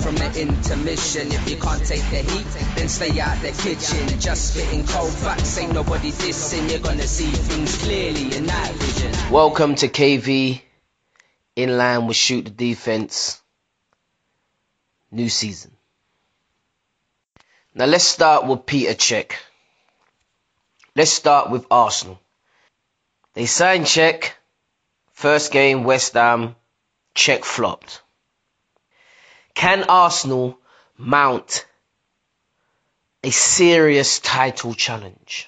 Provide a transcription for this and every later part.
from the intermission. If you can't take the heat, then stay out the kitchen. Just spitting cold facts, ain't nobody dissing. You're gonna see things clearly in night vision. Welcome to KV, in line with Shoot the Defense, new season. Now let's start with Peter Cech. Let's start with Arsenal. They signed Cech, first game West Ham, Cech flopped. Can Arsenal mount a serious title challenge?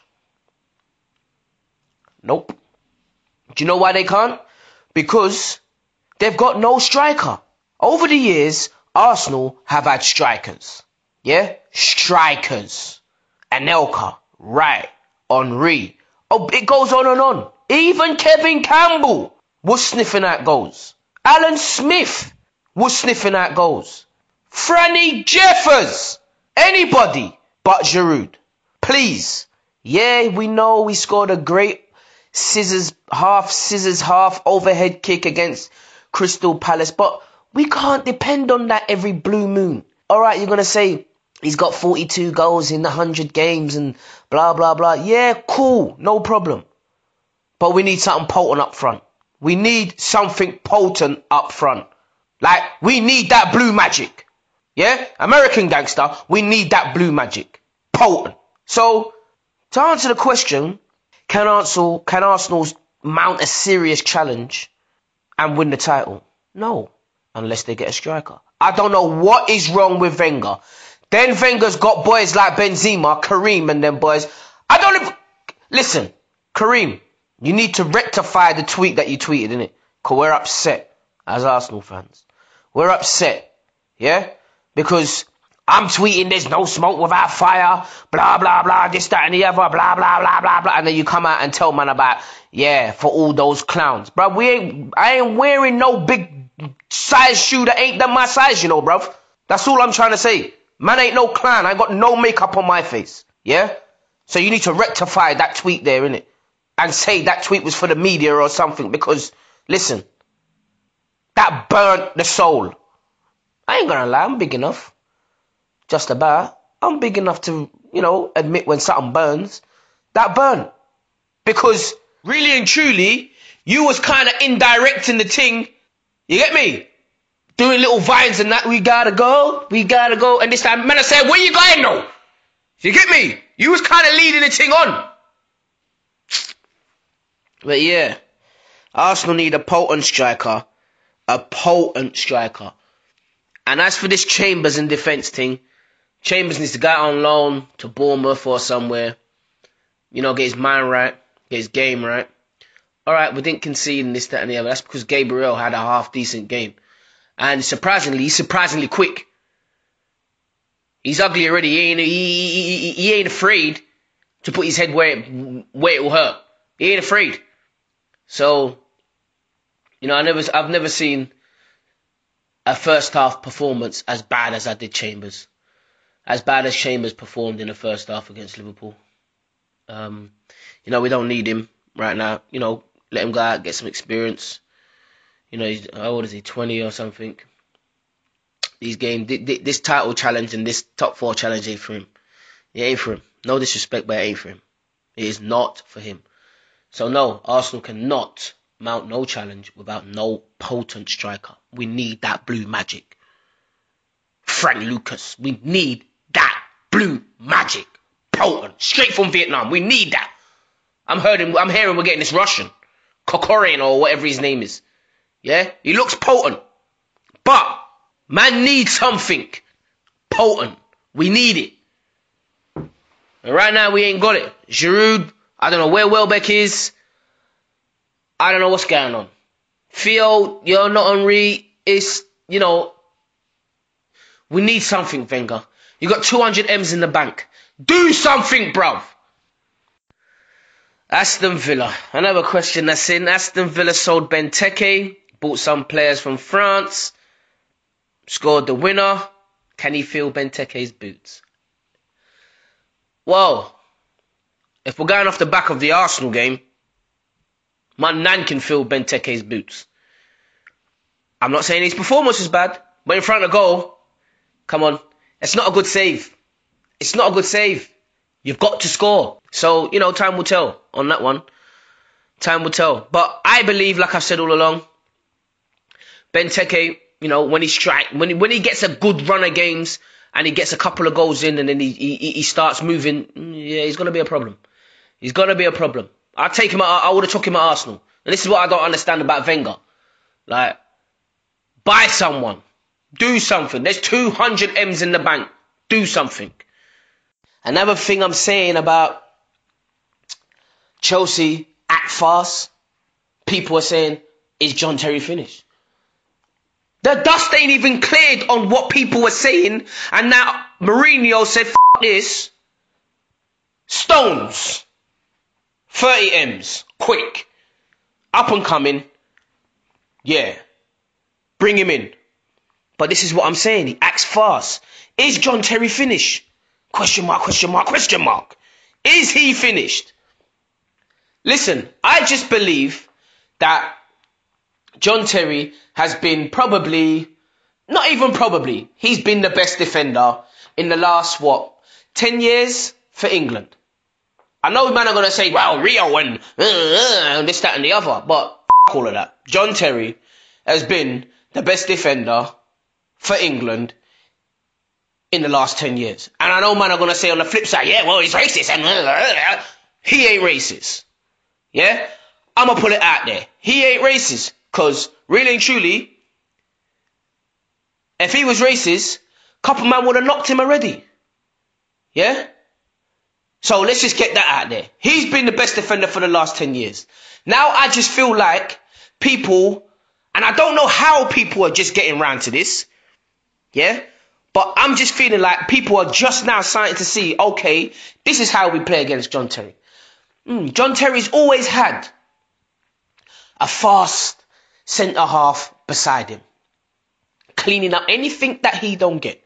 Nope. Do you know why they can't? Because they've got no striker. Over the years, Arsenal have had strikers. Yeah? Strikers. Anelka, Wright, Henry. Oh, it goes on and on. Even Kevin Campbell was sniffing out goals. Alan Smith was sniffing out goals. Franny Jeffers. Anybody but Giroud. Please. Yeah, we know we scored a great scissors half overhead kick against Crystal Palace, but we can't depend on that every blue moon. Alright, you're going to say he's got 42 goals in 100 games and blah, blah, blah. Yeah, cool. No problem. But we need something potent up front. We need something potent up front. Like, we need that blue magic. Yeah? American gangster, we need that blue magic. Potent. So, to answer the question, can Arsenal mount a serious challenge and win the title? No. Unless they get a striker. I don't know what is wrong with Wenger. Then Wenger's got boys like Benzema, Kareem and them boys. Listen, Kareem, you need to rectify the tweet that you tweeted, innit? Because we're upset as Arsenal fans. We're upset, yeah? Because I'm tweeting there's no smoke without fire, blah, blah, blah, this, that and the other, blah, blah, blah, blah, blah. And then you come out and tell man about, yeah, for all those clowns. Bruv, I ain't wearing no big size shoe that ain't my size, you know, bruv. That's all I'm trying to say. Man ain't no clown. I got no makeup on my face, yeah? So you need to rectify that tweet there, innit? And say that tweet was for the media or something, because, listen, that burnt the soul. I ain't gonna lie, I'm big enough. Just about. I'm big enough to, admit when something burns. That burn. Because, really and truly, you was kind of indirect in the thing. You get me? Doing little vines and that, we gotta go. And this time, man, I said, where you going though? You get me? You was kind of leading the thing on. But yeah, Arsenal need a potent striker. A potent striker. And as for this Chambers and defence thing, Chambers needs to go on loan to Bournemouth or somewhere. Get his mind right, get his game right. Alright, we didn't concede in this, that and the other. That's because Gabriel had a half-decent game. And he's surprisingly quick. He's ugly already. He ain't afraid to put his head where it will hurt. He ain't afraid. So, I've never seen a first half performance as bad as I did Chambers. As bad as Chambers performed in the first half against Liverpool. We don't need him right now. Let him go out, get some experience. How old is he? 20 or something. This title challenge and this top 4 challenge ain't for him. It ain't for him. No disrespect, but it ain't for him. It is not for him. So no, Arsenal cannot mount no challenge without no potent striker. We need that blue magic. Frank Lucas, we need that blue magic. Potent. Straight from Vietnam. We need that. I'm hearing we're getting this Russian. Kokorin or whatever his name is. Yeah? He looks potent. But man needs something potent. We need it. And right now we ain't got it. Giroud, I don't know where Welbeck is. I don't know what's going on. Theo, you're not Henry. It's, we need something, Wenger. You got 200 M's in the bank. Do something, bruv. Aston Villa. Another question that's in. Aston Villa sold Benteke. Bought some players from France. Scored the winner. Can he fill Benteke's boots? Well, if we're going off the back of the Arsenal game, my nan can fill Benteke's boots. I'm not saying his performance is bad, but in front of goal, Come on. It's not a good save. It's not a good save. You've got to score. So, you know, time will tell on that one. Time will tell. But I believe, like I've said all along, Benteke, you know, when he gets a good run of games and he gets a couple of goals in and then he starts moving, yeah, he's going to be a problem. He's going to be a problem. I would have took him at Arsenal. And this is what I don't understand about Wenger. Like, buy someone. Do something. There's 200 M's in the bank. Do something. Another thing I'm saying about Chelsea, act fast. People are saying, is John Terry finished? The dust ain't even cleared on what people were saying. And now Mourinho said, F this. Stones. 30 M's. Quick. Up and coming. Yeah. Bring him in. But this is what I'm saying. He acts fast. Is John Terry finished? Question mark, question mark, question mark. Is he finished? Listen, I just believe that John Terry has been he's been the best defender in the last, 10 years for England. I know men are going to say, well, Rio and this, that and the other, but all of that. John Terry has been the best defender for England in the last 10 years. And I know man are going to say on the flip side, yeah, well, he's racist. And he ain't racist. Yeah? I'm going to put it out there. He ain't racist. Because really and truly, if he was racist, couple man would have knocked him already. Yeah? So let's just get that out there. He's been the best defender for the last 10 years. Now I just feel like people, and I don't know how people are just getting round to this. Yeah? But I'm just feeling like people are just now starting to see, okay, this is how we play against John Terry. John Terry's always had a fast centre-half beside him, cleaning up anything that he don't get.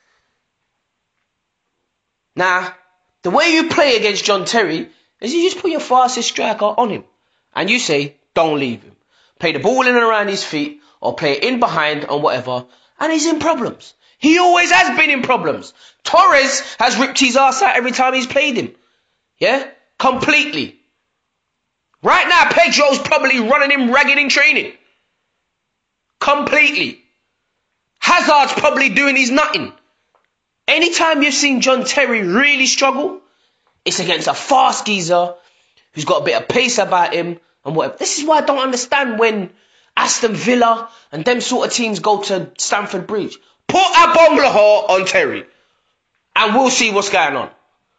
Now, the way you play against John Terry is you just put your fastest striker on him. And you say, don't leave him. Play the ball in and around his feet or play it in behind or whatever. And he's in problems. He always has been in problems. Torres has ripped his ass out every time he's played him. Yeah? Completely. Right now, Pedro's probably running him ragged in training. Completely. Hazard's probably doing his nutting. Anytime you've seen John Terry really struggle, it's against a fast geezer who's got a bit of pace about him and whatever. This is why I don't understand when Aston Villa and them sort of teams go to Stamford Bridge. Put Agbonlahor on Terry and we'll see what's going on.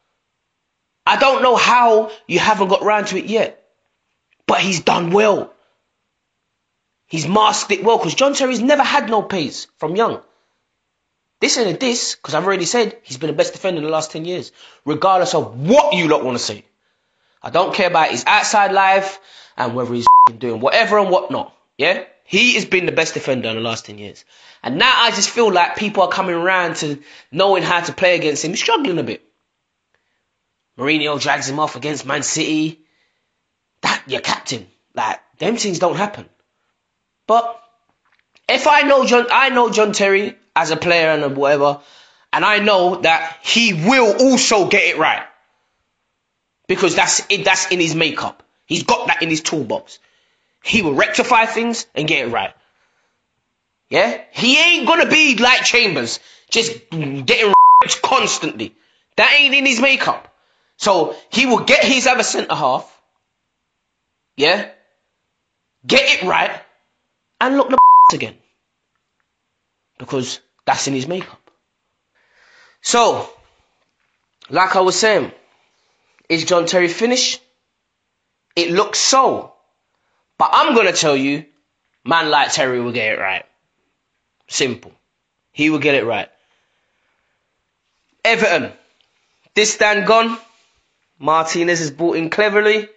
I don't know how you haven't got round to it yet, but he's done well. He's masked it well because John Terry's never had no pace from young. This ain't a diss, because I've already said he's been the best defender in the last 10 years, regardless of what you lot want to say. I don't care about his outside life and whether he's doing whatever and whatnot. Yeah? He has been the best defender in the last 10 years. And now I just feel like people are coming around to knowing how to play against him. He's struggling a bit. Mourinho drags him off against Man City. That, your captain. Like, them things don't happen. But if I know John Terry as a player and whatever, and I know that he will also get it right. Because that's in his makeup. He's got that in his toolbox. He will rectify things and get it right. Yeah? He ain't gonna be like Chambers, just getting constantly. That ain't in his makeup. So he will get his other centre half. Yeah? Get it right. And look the again. Because that's in his makeup. So, like I was saying, is John Terry finished? It looks so. But I'm going to tell you, man like Terry will get it right. Simple. He will get it right. Everton. This stand gone. Martinez is brought in cleverly.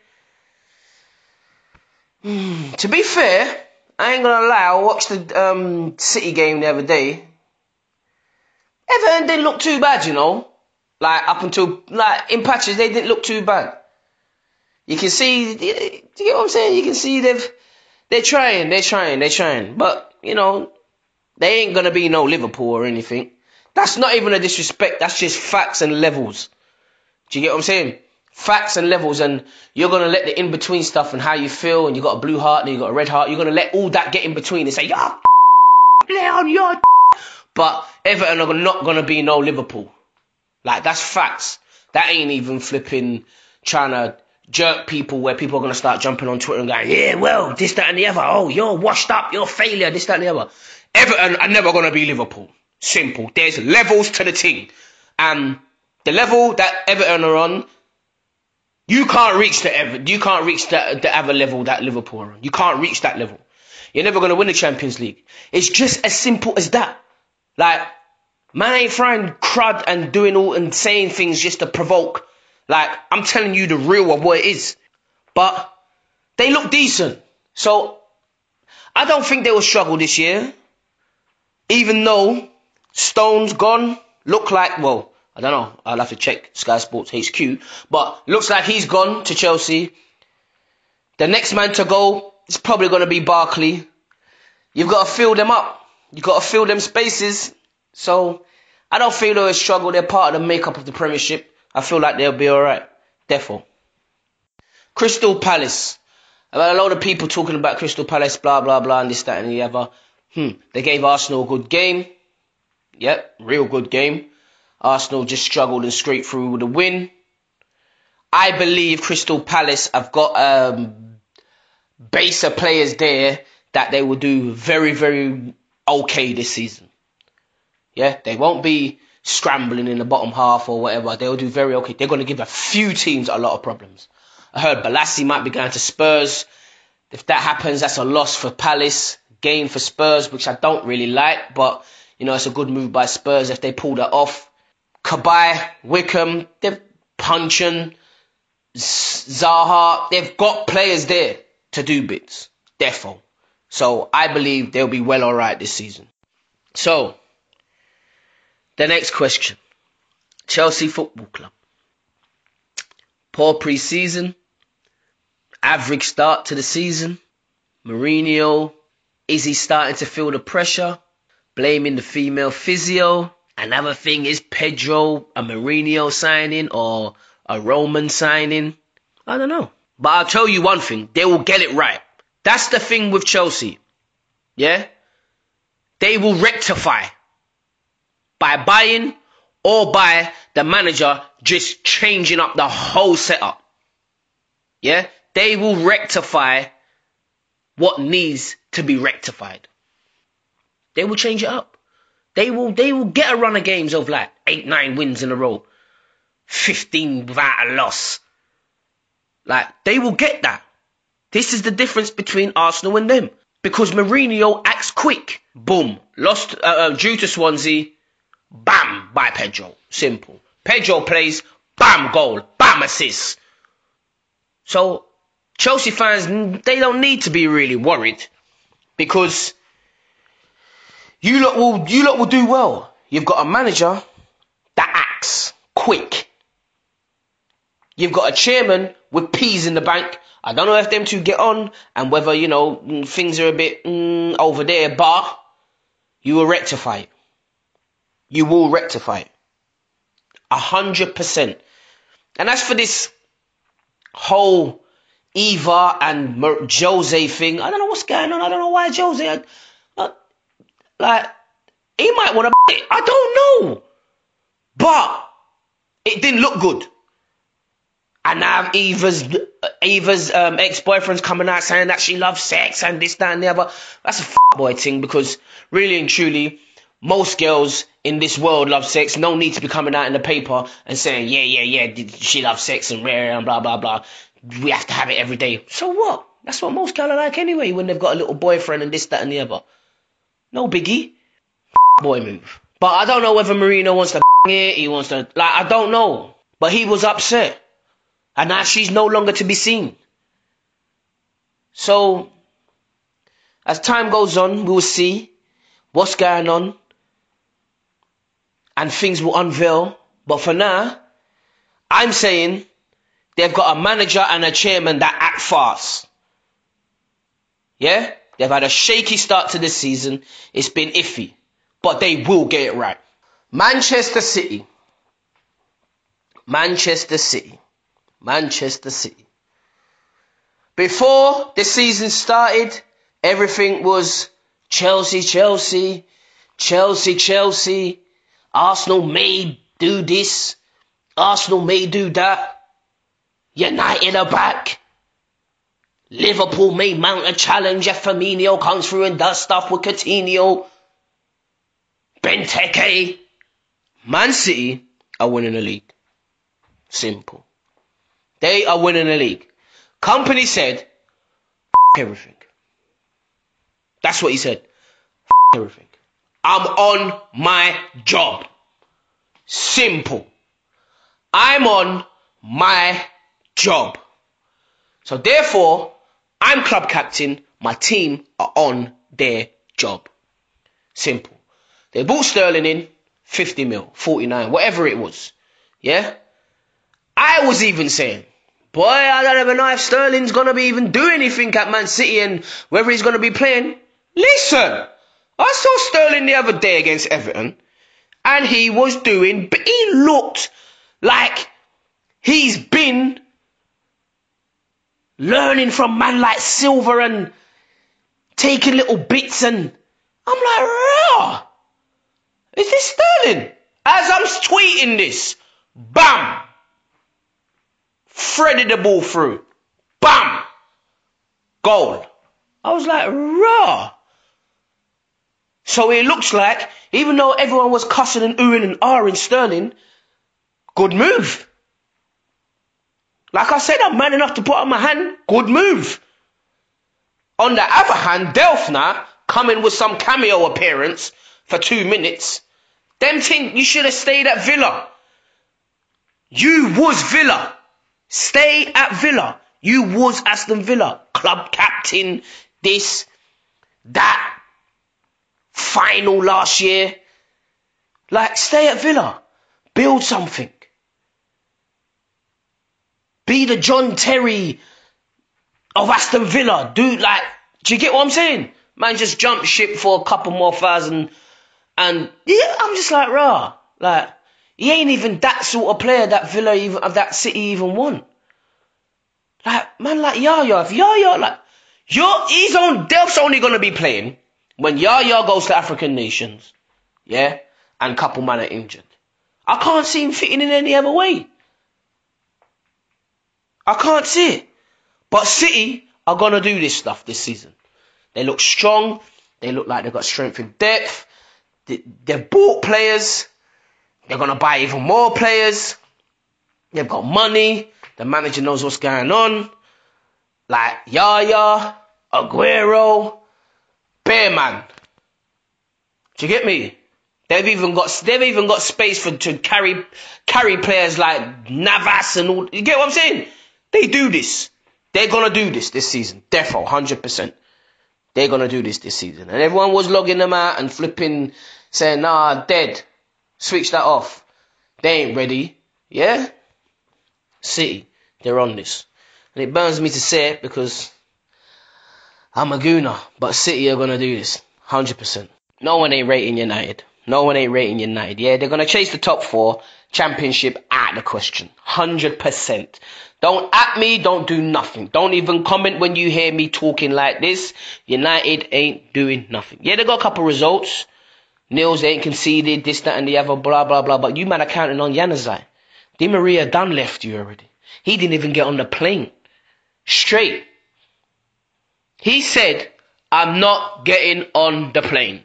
To be fair, I ain't going to lie, I watched the City game the other day. Everton didn't look too bad, you know. Like, up until, like, in patches, they didn't look too bad. You can see, do you get what I'm saying? You can see they're trying. But, you know, they ain't going to be no Liverpool or anything. That's not even a disrespect. That's just facts and levels. Do you get what I'm saying? Facts and levels, and you're going to let the in-between stuff and how you feel, and you got a blue heart and you got a red heart, you're going to let all that get in between and say, you're Leon, you're but Everton are not going to be no Liverpool. Like, that's facts. That ain't even flipping trying to jerk people where people are going to start jumping on Twitter and going, yeah, well, this, that and the other. Oh, you're washed up, you're a failure, this, that and the other. Everton are never going to be Liverpool. Simple. There's levels to the thing. And the level that Everton are on, you can't reach the other level that Liverpool are on. You can't reach that level. You're never going to win the Champions League. It's just as simple as that. Like, man ain't throwing crud and doing all and saying things just to provoke. Like, I'm telling you the real of what it is. But they look decent. So, I don't think they will struggle this year. Even though Stone's gone, look like, well, I don't know. I'll have to check Sky Sports HQ. But looks like he's gone to Chelsea. The next man to go is probably going to be Barkley. You've got to fill them up. You've got to fill them spaces. So, I don't feel they'll struggle. They're part of the makeup of the Premiership. I feel like they'll be alright. Therefore. Crystal Palace. I've had a lot of people talking about Crystal Palace, blah, blah, blah, and this, that, and the other. They gave Arsenal a good game. Yep, real good game. Arsenal just struggled and scraped through with a win. I believe Crystal Palace have got base of players there that they will do very, very okay this season. Yeah, they won't be scrambling in the bottom half or whatever. They'll do very okay. They're going to give a few teams a lot of problems. I heard Balassi might be going to Spurs. If that happens, that's a loss for Palace, gain for Spurs, which I don't really like, but you know, it's a good move by Spurs if they pull that off. Cabaye, Wickham, they're punching. Zaha, they've got players there to do bits. Therefore. So I believe they'll be well alright this season. So, the next question. Chelsea Football Club. Poor pre-season. Average start to the season. Mourinho, is he starting to feel the pressure? Blaming the female physio. Another thing is Pedro, a Mourinho signing or a Roman signing. I don't know. But I'll tell you one thing. They will get it right. That's the thing with Chelsea. Yeah? They will rectify. By buying or by the manager just changing up the whole setup. Yeah? They will rectify what needs to be rectified. They will change it up. They will get a run of games of like 8-9 wins in a row. 15 without a loss. Like, they will get that. This is the difference between Arsenal and them. Because Mourinho acts quick. Boom. Lost, due to Swansea. Bam. By Pedro. Simple. Pedro plays. Bam. Goal. Bam. Assist. So, Chelsea fans, they don't need to be really worried. Because you lot will do well. You've got a manager that acts quick. You've got a chairman with peas in the bank. I don't know if them two get on and whether, you know, things are a bit over there, but you will rectify it. You will rectify it. 100%. And as for this whole Eva and Jose thing, I don't know what's going on. I don't know why Jose... like, he might want to it. I don't know. But it didn't look good. And now Eva's ex-boyfriend's coming out saying that she loves sex and this, that and the other. That's a boy thing because really and truly, most girls in this world love sex. No need to be coming out in the paper and saying, yeah, she loves sex and rare and blah, blah, blah. We have to have it every day. So what? That's what most girls are like anyway when they've got a little boyfriend and this, that and the other. No biggie. Boy move. But I don't know whether Mourinho wants to it. He wants to... like, I don't know. But he was upset. And now she's no longer to be seen. So, as time goes on, we will see what's going on. And things will unveil. But for now, I'm saying they've got a manager and a chairman that act fast. Yeah? They've had a shaky start to this season. It's been iffy. But they will get it right. Manchester City. Before the season started, everything was Chelsea. Arsenal may do this. Arsenal may do that. United are back. Liverpool may mount a challenge if Firmino comes through and does stuff with Coutinho. Benteke. Man City are winning the league. Simple. They are winning the league. Company said, everything. That's what he said. Everything. I'm on my job. Simple. I'm on my job. So therefore, I'm club captain. My team are on their job. Simple. They bought Sterling in 50 mil, 49, whatever it was. Yeah? I was even saying, boy, I don't even know if Sterling's going to be even do anything at Man City and whether he's going to be playing. Listen, I saw Sterling the other day against Everton and he was doing, but he looked like he's been learning from man like Silva and taking little bits, and I'm like, rah, is this Sterling? As I'm tweeting this, bam, threaded the ball through, bam, goal. I was like, rah. So it looks like, even though everyone was cussing and oohing and ahhing Sterling, good move. Like I said, I'm man enough to put up my hand. Good move. On the other hand, Delfner coming with some cameo appearance for 2 minutes. Them thing, you should have stayed at Villa. You was Villa. Stay at Villa. You was Aston Villa. Club captain, this, that. Final last year. Like, stay at Villa. Build something. Be the John Terry of Aston Villa. Do you get what I'm saying? Man, just jump ship for a couple more thousand. And yeah, I'm just like, rah. Like, he ain't even that sort of player that Villa even, of that City even want. Like, man, like Yaya. If Yaya, like, Delph's only going to be playing when Yaya goes to African nations. Yeah? And a couple man are injured. I can't see him fitting in any other way. I can't see it. But City are going to do this stuff this season. They look strong. They look like they've got strength in depth. They've bought players. They're going to buy even more players. They've got money. The manager knows what's going on. Like Yaya, Aguero, Bearman. Do you get me? They've even got space to carry players like Navas and all. You get what I'm saying? They do this. They're going to do this season. Defo, 100%. They're going to do this season. And everyone was logging them out and flipping, saying, nah, dead. Switch that off. They ain't ready. Yeah? City, they're on this. And it burns me to say it because I'm a gooner. But City are going to do this. 100%. No one ain't rating United. Yeah, they're going to chase the top 4. Championship out of the question. 100%. Don't at me, don't do nothing. Don't even comment when you hear me talking like this. United ain't doing nothing. Yeah, they got a couple results. Nils ain't conceded, this, that, and the other, blah, blah, blah. But you man are counting on Januzaj. Di Maria done left you already. He didn't even get on the plane. Straight. He said, I'm not getting on the plane.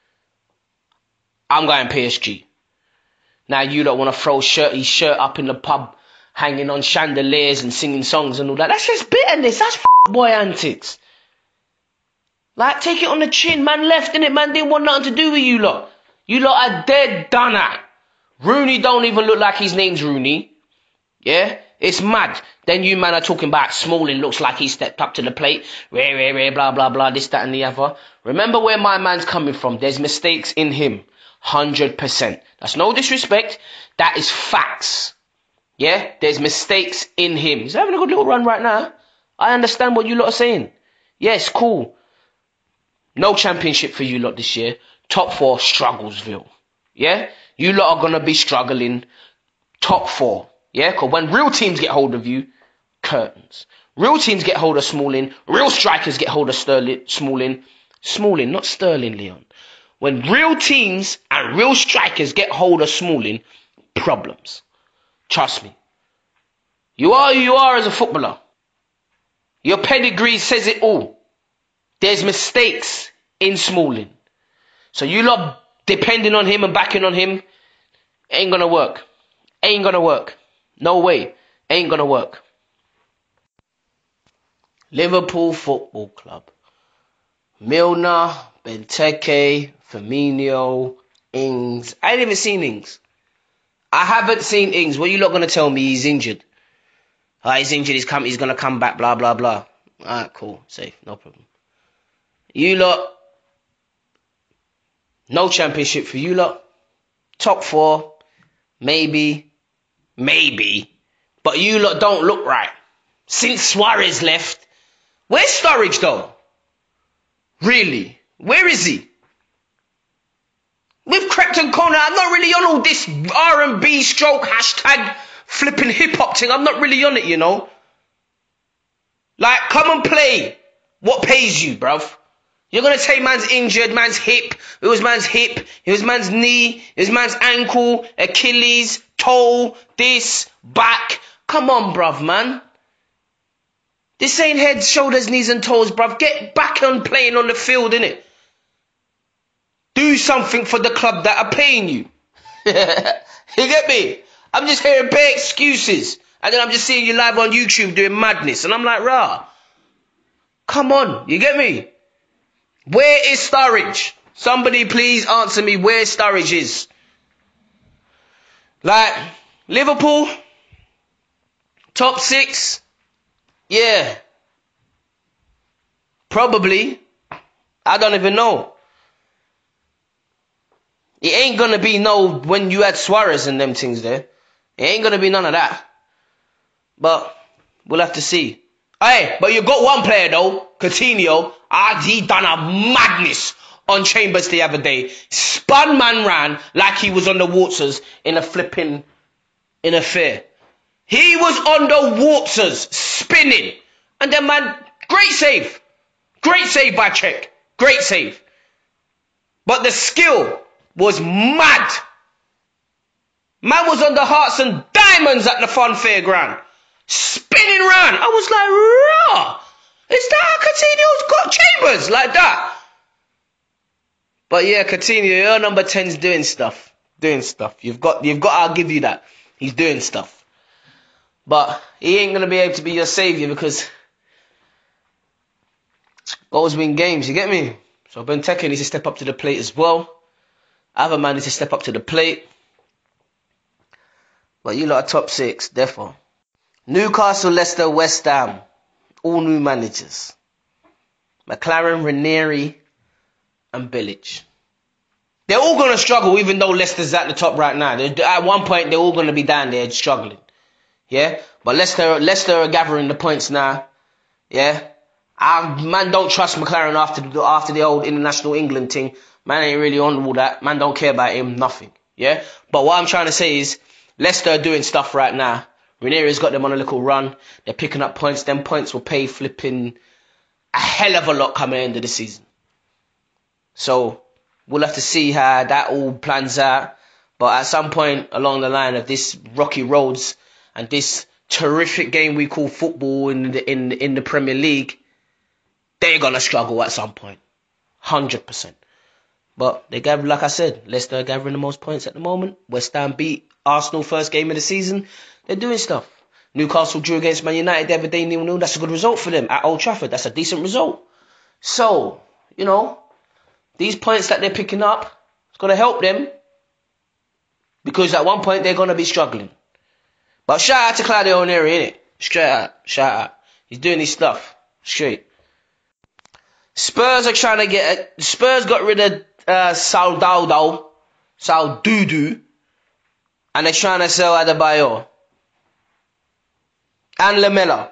I'm going PSG. Now you don't want to throw his shirt up in the pub, hanging on chandeliers and singing songs and all that. That's just bitterness. That's boy antics. Like, take it on the chin. Man left, innit? Man didn't want nothing to do with you lot. You lot are dead done at. Rooney don't even look like his name's Rooney. Yeah? It's mad. Then you man are talking about Smalling looks like he stepped up to the plate. Blah, blah, blah, this, that and the other. Remember where my man's coming from. There's mistakes in him. 100%. That's no disrespect. That is facts. Yeah? There's mistakes in him. He's having a good little run right now. I understand what you lot are saying. Yes, cool. No championship for you lot this year. Top 4, Strugglesville. Yeah? You lot are going to be struggling top 4. Yeah? Because when real teams get hold of you, curtains. Real teams get hold of Smalling. Real strikers get hold of Smalling. Smalling, not Sterling, Leon. When real teams and real strikers get hold of Smalling, problems. Trust me. You are who you are as a footballer. Your pedigree says it all. There's mistakes in Smalling. So you lot depending on him and backing on him, ain't gonna work. Ain't gonna work. No way. Ain't gonna work. Liverpool Football Club. Milner, Benteke, Firmino, Ings. I ain't even seen Ings. I haven't seen Ings. What are you lot gonna tell me? He's injured. He's injured. He's gonna come back. Blah blah blah. Alright, cool, safe, no problem. You lot, no championship for you lot. Top 4, maybe, but you lot don't look right. Since Suarez left, where's Sturridge though? Really, where is he? With Crept and Connor, I'm not really on all this R&B stroke hashtag flipping hip hop thing. I'm not really on it, you know. Like, come and play what pays you, bruv. You're going to say man's injured, man's hip, it was man's hip, it was man's knee, it was man's ankle, Achilles, toe, this, back. Come on, bruv, man. This ain't head, shoulders, knees and toes, bruv. Get back on playing on the field, innit? Do something for the club that are paying you. You get me? I'm just hearing bare excuses. And then I'm just seeing you live on YouTube doing madness. And I'm like, rah. Come on. You get me? Where is Sturridge? Somebody please answer me where Sturridge is. Like, Liverpool, top 6. Yeah. Probably. I don't even know. It ain't gonna be no when you had Suarez and them things there. It ain't gonna be none of that. But we'll have to see. Hey, but you got one player though, Coutinho. He done a madness on Chambers the other day. Spun man ran like he was on the waters in a fair. He was on the waters, spinning. And then man, great save. Great save by Czech. Great save. But the skill was mad. Man was on the Hearts and Diamonds at the Fun Fairground. Spinning round. I was like, rah. Is that how Coutinho's got Chambers? Like that. But yeah, Coutinho, your number 10's doing stuff. You've got, I'll give you that. He's doing stuff. But he ain't going to be able to be your saviour because goals win games, you get me? So Benteke needs to step up to the plate as well. Other man needs to step up to the plate. But you lot are top 6, therefore. Newcastle, Leicester, West Ham. All new managers. McLaren, Ranieri, and Bilic. They're all going to struggle even though Leicester's at the top right now. At one point, they're all going to be down there struggling. Yeah? But Leicester are gathering the points now. Yeah? Man don't trust McLaren after the old international England thing. Man ain't really on all that. Man don't care about him, nothing. Yeah? But what I'm trying to say is, Leicester are doing stuff right now. Ranieri's got them on a little run. They're picking up points. Them points will pay flipping a hell of a lot coming into the season. So, we'll have to see how that all plans out. But at some point along the line of this rocky roads and this terrific game we call football in the Premier League, they're going to struggle at some point. 100%. But they gather, like I said, Leicester are gathering the most points at the moment. West Ham beat Arsenal first game of the season. They're doing stuff. Newcastle drew against Man United the other day 0-0. That's a good result for them at Old Trafford. That's a decent result. So, you know, these points that they're picking up, it's going to help them. Because at one point they're going to be struggling. But shout out to Claudio Ranieri, innit? Straight out. Shout out. He's doing his stuff. Straight. Spurs are trying to get... Spurs got rid of Saldudu, and they're trying to sell Adebayor and Lamela.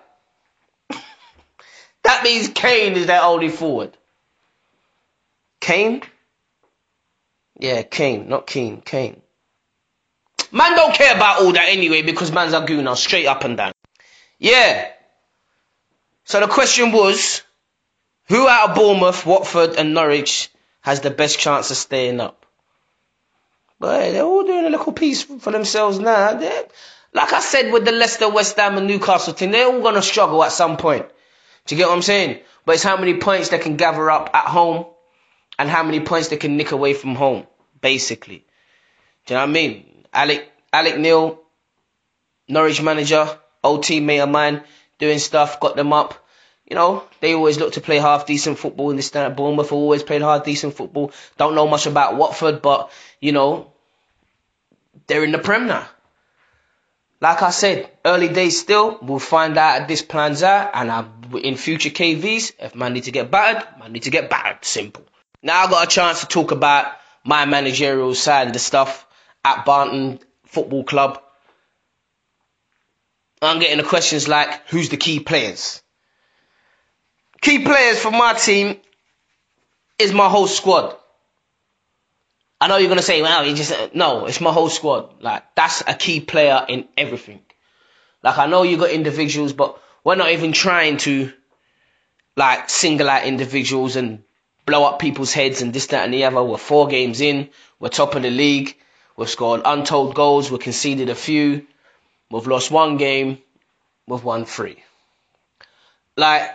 That means Kane is their only forward. Kane? Yeah, Kane, not Keane, Kane. Man don't care about all that anyway because man's a gooner, straight up and down. Yeah. So the question was, who out of Bournemouth, Watford and Norwich has the best chance of staying up? But they're all doing a little piece for themselves now. Like I said with the Leicester, West Ham and Newcastle thing, they're all going to struggle at some point. Do you get what I'm saying? But it's how many points they can gather up at home and how many points they can nick away from home, basically. Do you know what I mean? Alec Neil, Norwich manager, old teammate of mine, doing stuff, got them up. You know, they always look to play half decent football in this stand. Bournemouth always played half decent football. Don't know much about Watford, but, you know, they're in the Prem now. Like I said, early days still. We'll find out if this plans out. And in future KVs, if man need to get battered, man need to get battered. Simple. Now I got a chance to talk about my managerial side of the stuff at Barnton Football Club. I'm getting the questions like, who's the key players? Key players for my team is my whole squad. I know you're going to say, well, no, it's my whole squad. Like, that's a key player in everything. Like, I know you got individuals, but we're not even trying to, like, single out individuals and blow up people's heads and this, that, and the other. We're 4 games in. We're top of the league. We've scored untold goals. We've conceded a few. We've lost 1 game. We've won 3. Like,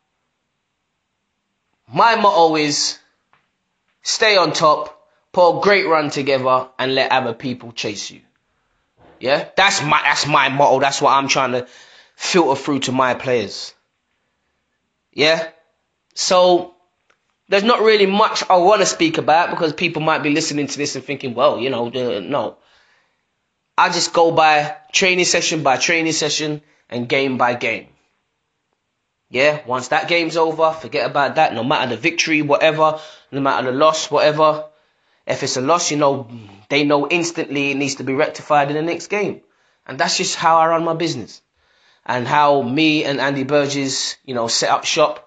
my motto is stay on top, put a great run together, and let other people chase you. Yeah, that's my motto. That's what I'm trying to filter through to my players. Yeah, so there's not really much I want to speak about because people might be listening to this and thinking, well, you know, no. I just go by training session and game by game. Yeah, once that game's over, forget about that. No matter the victory, whatever, no matter the loss, whatever. If it's a loss, you know, they know instantly it needs to be rectified in the next game. And that's just how I run my business. And how me and Andy Burgess, you know, set up shop.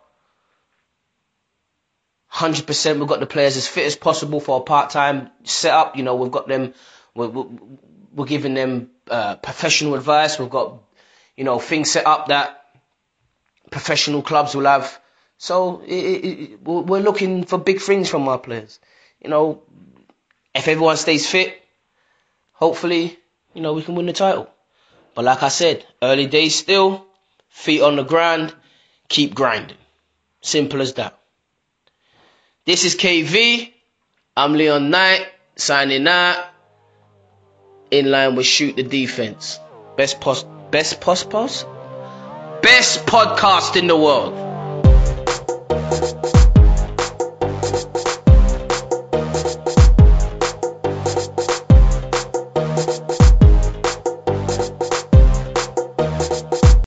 100% we've got the players as fit as possible for a part-time setup. You know, we've got them, we're giving them professional advice. We've got, you know, things set up that professional clubs will have. So we're looking for big things from our players. You know, if everyone stays fit, hopefully, you know, we can win the title. But like I said, early days still, feet on the ground, keep grinding. Simple as that. This is KV. I'm Leon Knight, signing out. In line with Shoot the Defense. Best podcast in the world.